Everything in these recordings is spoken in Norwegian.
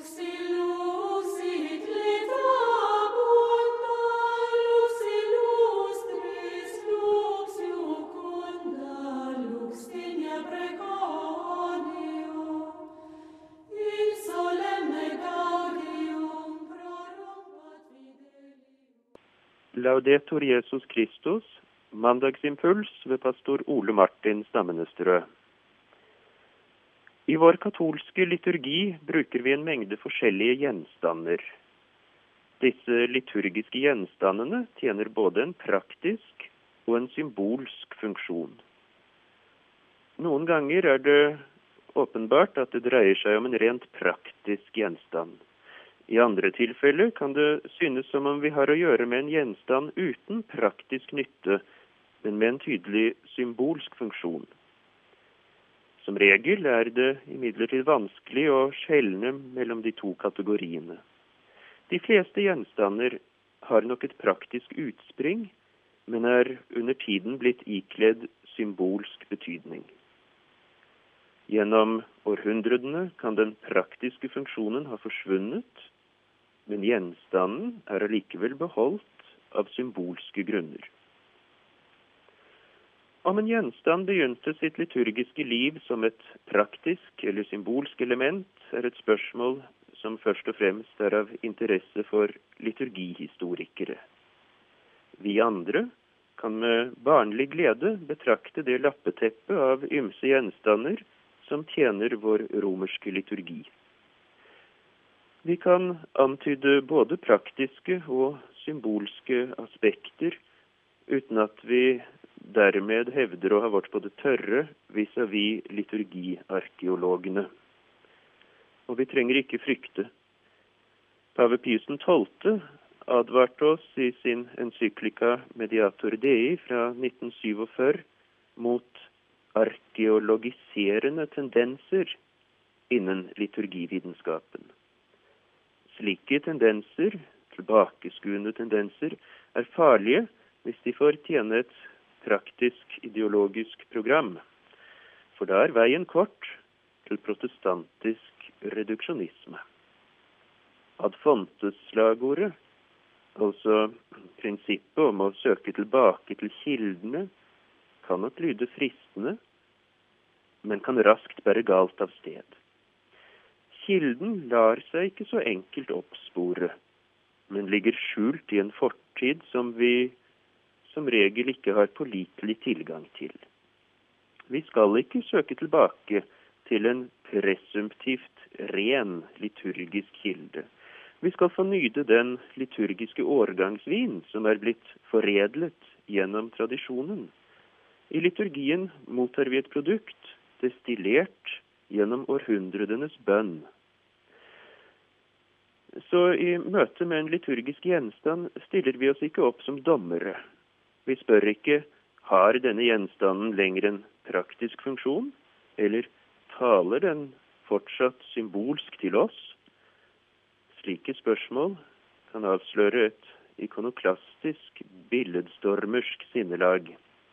Laudetur Jesus Kristus, mandagsimpuls ved pastor Ole Martin Stammenestrø. I vår katolske liturgi bruker vi en mengde forskjellige gjenstander. Disse liturgiske gjenstandene tjener både en praktisk og en symbolsk funksjon. Noen ganger er det åpenbart at det dreier seg om en rent praktisk gjenstand. I andre tilfeller kan det synes som om vi har å gjøre med en gjenstand uten praktisk nytte, men med en tydelig symbolsk funksjon. Som regel er det imidlertid vanskelig å skjelne mellom de to kategoriene. De fleste gjenstander har nok et praktisk utspring, men er under tiden blitt ikledd symbolsk betydning. Gjennom århundrene kan den praktiske funksjonen ha forsvunnet, men gjenstanden er allikevel beholdt av symbolske grunner. Om en gjenstand begynte sitt liturgiske liv som et praktisk eller symbolsk element, er et spørsmål som først og fremst er av interesse for liturgihistorikere. Vi andre kan med barnlig glede betrakte det lappeteppet av ymse gjenstander som tjener vår romerske liturgi. Vi kan antyde både praktiske og symbolske aspekter, uten at vi dermed hevder å ha vært på det tørre vis-à-vis liturgiarkeologene. Og vi trenger ikke frykte. Pave Pius XII advarte oss i sin encyklika Mediator Dei fra 1947 mot arkeologiserende tendenser innen liturgivitenskapen. Slike tendenser, tilbakeskuende tendenser, er farlige hvis de får tjene et praktisk ideologisk program. For da er veien kort til protestantisk reduksjonisme. Ad fontes-slagordet, altså prinsippet om å søke tilbake til kildene, kan nok lyde fristende, men kan raskt bære galt av sted. Kilden lar seg ikke så enkelt oppspore, men ligger skjult i en fortid som vi som regel ikke har pålitelig tilgang til. Vi skal ikke søke tilbake til en presumptivt ren liturgisk kilde. Vi skal få nyte den liturgiske årgangsvin som er blitt foredlet gjennom tradisjonen. I liturgien mottar vi et produkt destillert gjennom århundredenes bønn. Så i møte med en liturgisk gjenstand stiller vi oss ikke opp som dommere. Vi spør ikke, har denne gjenstanden lenger en praktisk funksjon, eller taler den fortsatt symbolsk til oss? Slike spørsmål kan avsløre et ikonoklastisk, billedstormersk sinnelag.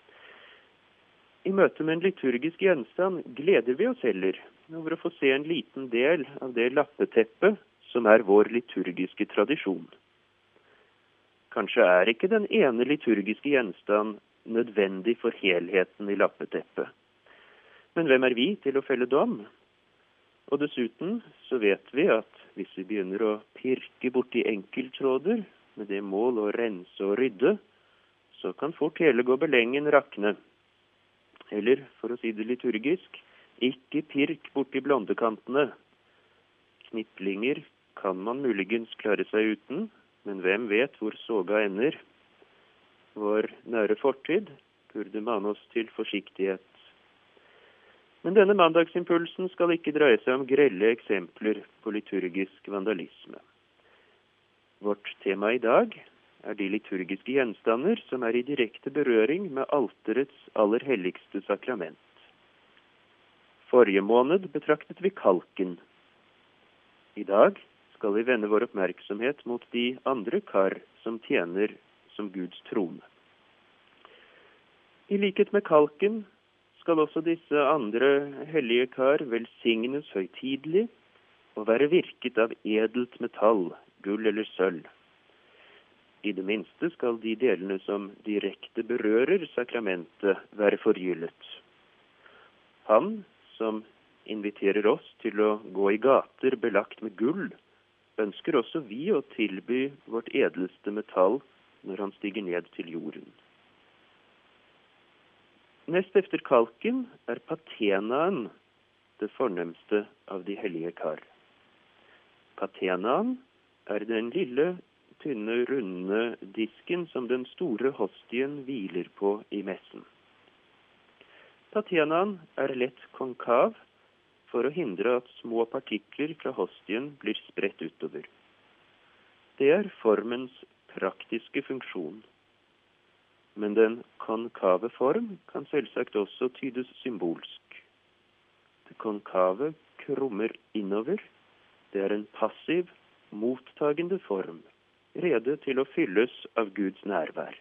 I møte med en liturgisk gjenstand gleder vi oss heller over å få se en liten del av det lappeteppet som er vår liturgiske tradisjon. Kanskje er ikke den ene liturgiske gjenstand nødvendig for helheten i lappeteppet. Men hvem er vi til å felle dom? Og dessuten så vet vi at hvis vi begynner å pirke borti enkelttråder med det mål å rense og rydde, så kan fort hele gobelengen rakne. Eller, for å si det liturgisk, ikke pirk borti blondekantene. Kniplinger kan man muligens klare seg uten, men hvem vet hvor soga ender? Vår nære fortid burde mane oss til forsiktighet. Men denne mandagsimpulsen skal ikke dreie seg om grelle eksempler på liturgisk vandalisme. Vårt tema i dag er de liturgiske gjenstander som er i direkte berøring med alterets aller helligste sakrament. Forrige måned betraktet vi kalken. I dag skal vi vende vår oppmerksomhet mot de andre kar som tjener som Guds trone. I likhet med kalken skal også disse andre hellige kar velsignes høytidelig og være virket av edelt metall, gull eller sølv. I det minste skal de delene som direkte berører sakramentet være forgyllet. Han som inviterer oss til å gå i gater belagt med gull, ønsker også vi å tilby vårt edelste metall når han stiger ned til jorden. Nest efter kalken er patenaen det fornemste av de hellige kar. Patenaen er den lille, tynne, runde disken som den store hostien hviler på i messen. Patenaen er lett konkav for å hindre at små partikler fra hostien blir spredt utover. Det er formens praktiske funksjon. Men den konkave form kan selvsagt også tydes symbolsk. Det konkave krummer innover. Det er en passiv, mottagende form, rede til å fylles av Guds nærvær.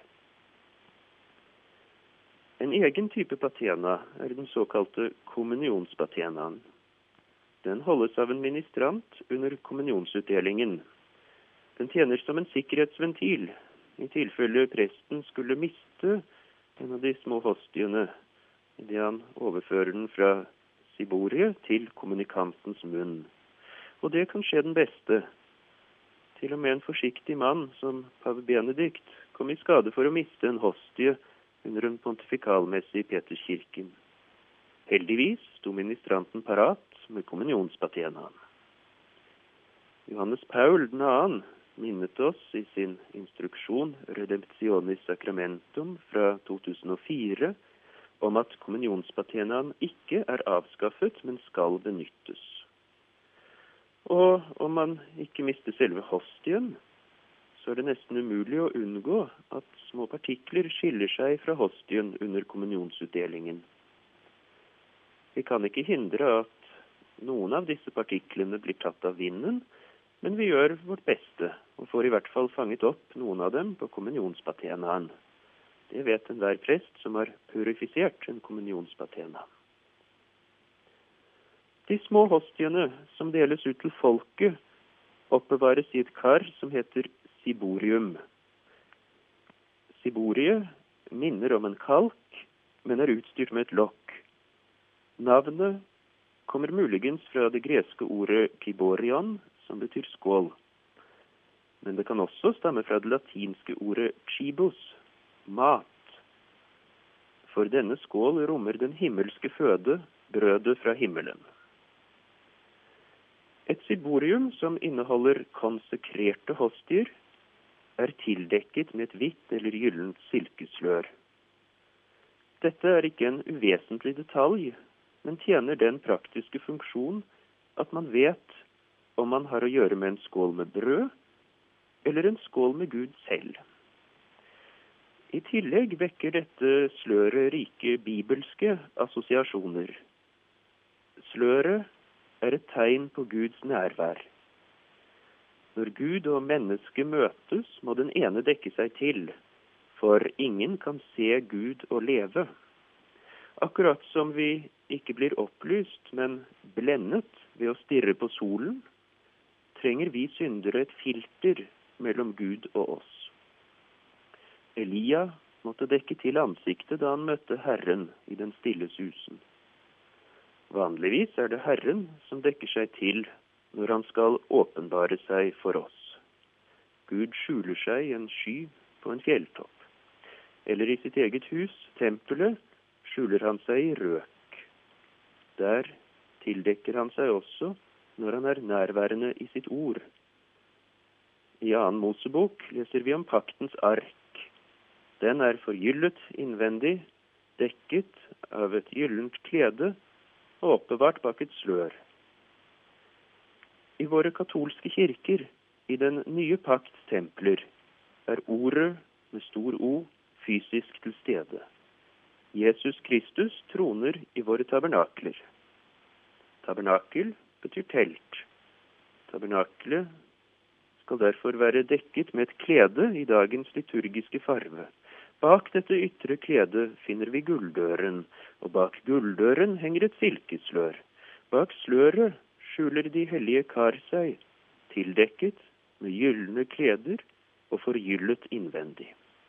En egen type patena er den såkalte kommunionspatenaen. Den holdes av en ministrant under kommunionsutdelingen. Den tjener som en sikkerhetsventil, i tilfelle presten skulle miste en av de små hostiene, idet han overfører den fra siboriet til kommunikantens munn. Og det kan skje den beste. Til og med en forsiktig mann som pave Benedikt kom i skade for å miste en hostie under en pontifikalmesse i Peterskirken. Heldigvis sto ministranten parat med kommunionspatenaen. Johannes Paul 2. minnet oss i sin instruksjon Redemptionis Sacramentum fra 2004 om at kommunionspatenaen ikke er avskaffet, men skal benyttes. Og om man ikke mister selve hostien, så er det nesten umulig å unngå at små partikler skiller seg fra hostien under kommunionsutdelingen. Vi kan ikke hindre at noen av disse partiklene blir tatt av vinden, men vi gjør vårt beste og får i hvert fall fanget opp noen av dem på kommunionspatenaen. Det vet enhver prest som har purifisert en kommunionspatena. De små hostiene som deles ut til folket, oppbevares i et kar som heter siborium. Siboriet minner om en kalk, men er utstyrt med et lokk. Navnet kommer muligens fra det greske ordet kiborion, som betyr skål. Men det kan også stamme fra det latinske ordet chibus, mat. For denne skål rommer den himmelske føde, brødet fra himmelen. Et siborium som inneholder konsekrerte hostier, er tildekket med et hvitt eller gyllent silkeslør. Dette er ikke en uvesentlig detalj, men tjener den praktiske funksjon at man vet om man har å gjøre med en skål med brød, eller en skål med Gud selv. I tillegg vekker dette sløret rike bibelske assosiasjoner. Sløret er et tegn på Guds nærvær. Når Gud og menneske møtes, må den ene dekke seg til, for ingen kan se Gud og leve. Akkurat som vi ikke blir opplyst, men blendet ved å stirre på solen, trenger vi syndere et filter mellom Gud og oss. Elia måtte dekke til ansiktet da han møtte Herren i den stille susen. Vanligvis er det Herren som dekker seg til når han skal åpenbare seg for oss. Gud skjuler seg i en sky på en fjelltopp. Eller i sitt eget hus, tempelet, skjuler han seg i røk. Der tildekker han seg også når han er nærværende i sitt ord. I 2. Mosebok leser vi om paktens ark. Den er forgyllet innvendig, dekket av et gyllent klede og oppbevart bak et slør. I våre katolske kirker, i den nye pakts templer, er ordet med stor O fysisk til stede. Jesus Kristus troner i våre tabernakler. Tabernakel betyr telt. Tabernakelet skal derfor være dekket med et klede i dagens liturgiske farve. Bak dette ytre kledet finner vi gulldøren, og bak gulldøren henger et silkeslør. Bak sløret skjuler de hellige kar seg, tildekket med gyllene kleder og forgyllet innvendig.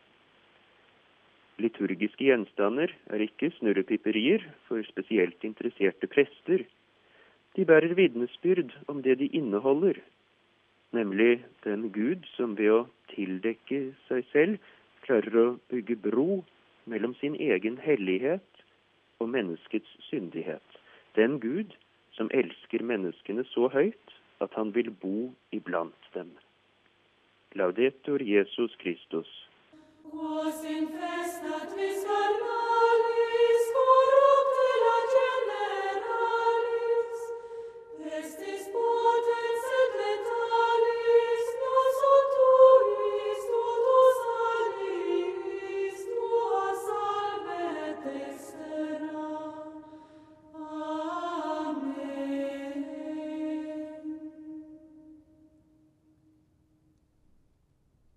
Liturgiske gjenstander er ikke snurrepiperier for spesielt interesserte prester. De bærer vitnesbyrd om det de inneholder, nemlig den Gud som ved å tildekke seg selv klarer å bygge bro mellom sin egen hellighet og menneskets syndighet. Den Gud som elsker menneskene så høyt at han vil bo iblant dem. Laudetur Jesus Christus.